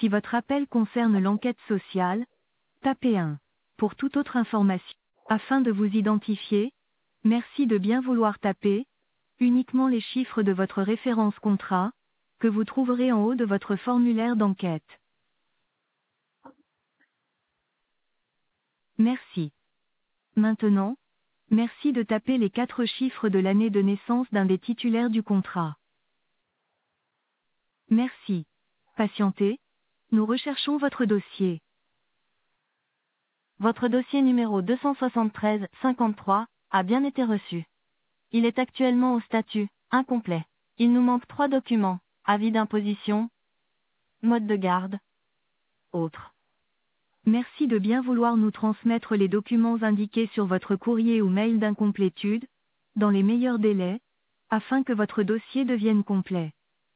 Si votre appel concerne l'enquête sociale, tapez 1. Pour toute autre information, afin de vous identifier, merci de bien vouloir taper uniquement les chiffres de votre référence contrat, que vous trouverez en haut de votre formulaire d'enquête. Merci. Maintenant, merci de taper les 4 chiffres de l'année de naissance d'un des titulaires du contrat. Merci. Patientez, nous recherchons votre dossier. Votre dossier numéro 273-53 a bien été reçu. Il est actuellement au statut incomplet. Il nous manque 3 documents: avis d'imposition, mode de garde, autres. Merci de bien vouloir nous transmettre les documents indiqués sur votre courrier ou mail d'incomplétude, dans les meilleurs délais, afin que votre dossier devienne complet.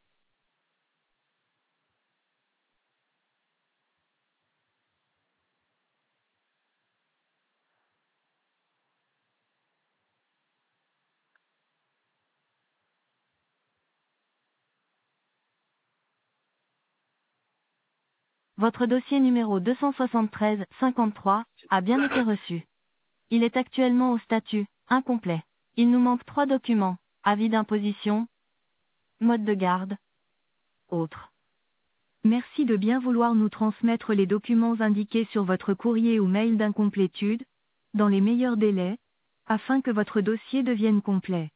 Votre dossier numéro 273-53 a bien été reçu. Il est actuellement au statut incomplet. Il nous manque 3 documents: avis d'imposition, mode de garde, autres. Merci de bien vouloir nous transmettre les documents indiqués sur votre courrier ou mail d'incomplétude, dans les meilleurs délais, afin que votre dossier devienne complet.